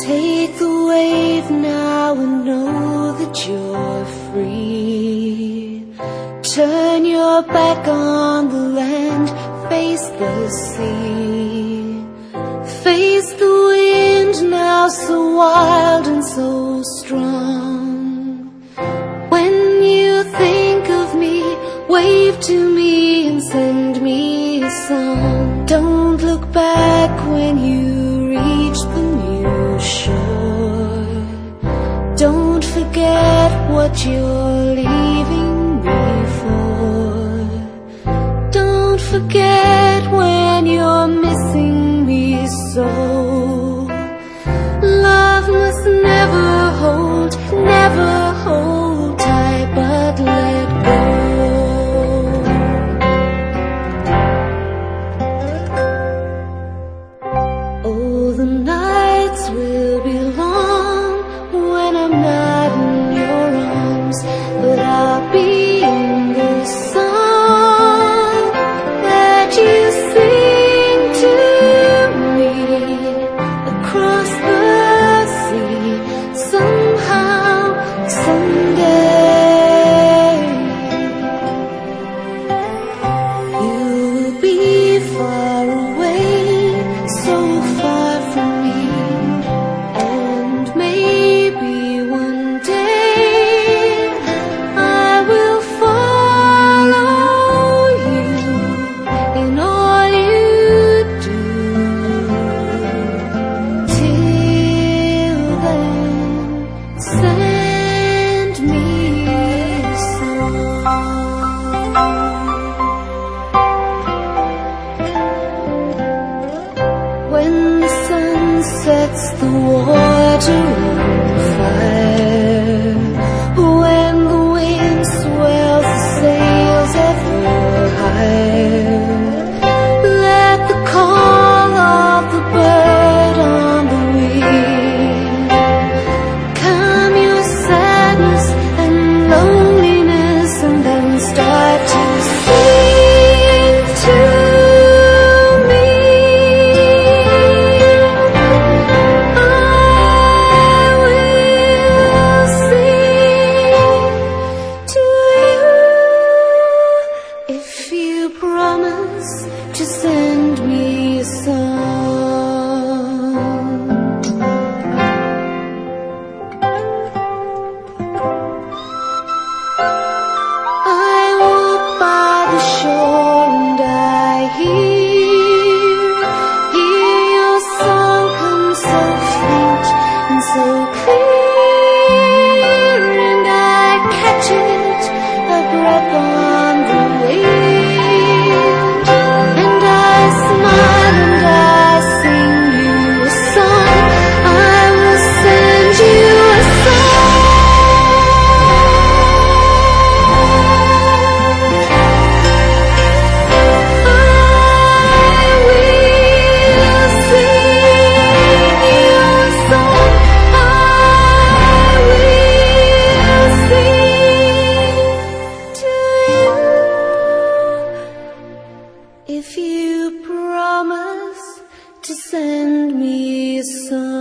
Take the wave now and know that you're free. Turn your back on the land, face the sea. Face the wind now, so wild and so strong. When you think of me, wave to me and send me a song. Don't look back when you reach the new shore. Don't forget what you're leaving me for. Don't forget when you're missing me so. Love must never hold tight, but let go. Oh, the nights will be long when I'm not in your arms, but I'll be in the song that you sing to me across the sea. Somehow, someday, you'll be far away, so far from me, and maybe one day I will follow you in all you do. Till then, send me a song. When the sun sets the water on fire, when the wind swells the sails ever higher, let the call of the bird on the wing calm your sadness and loneliness, and then start to sing to me. I will sing to you if you promise to send me a song. I walk by the shore and I hear your song come so faint and so clear, and I catch it, a breath on the wind, and I smile and I sing you a song. I will send you a song. I will sing you a song. I will sing to you if you promise to send me a song.